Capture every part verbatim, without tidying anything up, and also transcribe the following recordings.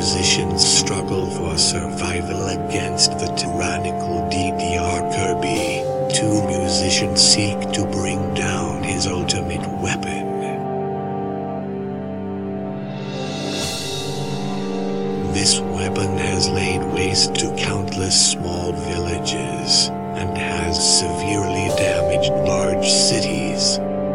musicians struggle for survival against the tyrannical D D R Kirby, two musicians seek to bring down his ultimate weapon. This weapon has laid waste to countless small villages, and has severely damaged large cities.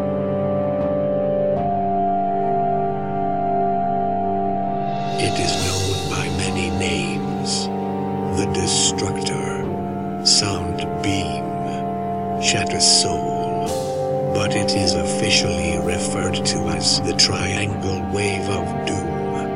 It is known by many names: the Destructor, Sound Beam, Shatter Soul, but it is officially referred to as the Triangle Wave of Doom.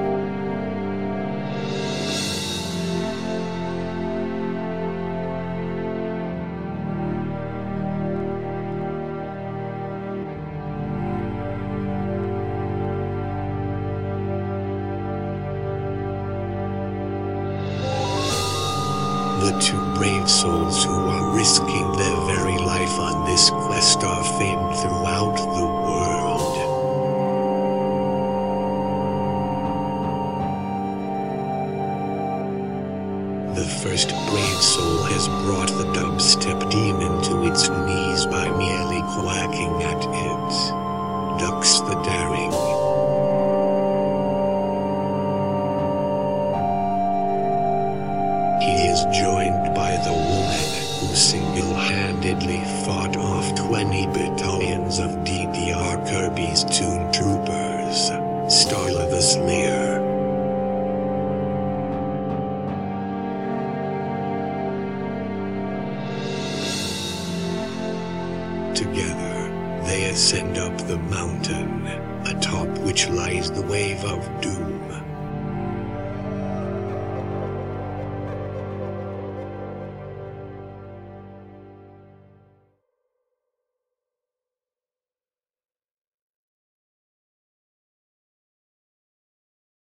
The two brave souls who are risking their very life on this quest are famed throughout the world. The first brave soul has brought the dubstep demon to its knees by merely quacking at it. Dux the Daring. He is joined by the woman who single-handedly fought off twenty battalions of D D R Kirby's Toon Troopers, Starla the Slayer. Together, they ascend up the mountain, atop which lies the Wave of Doom.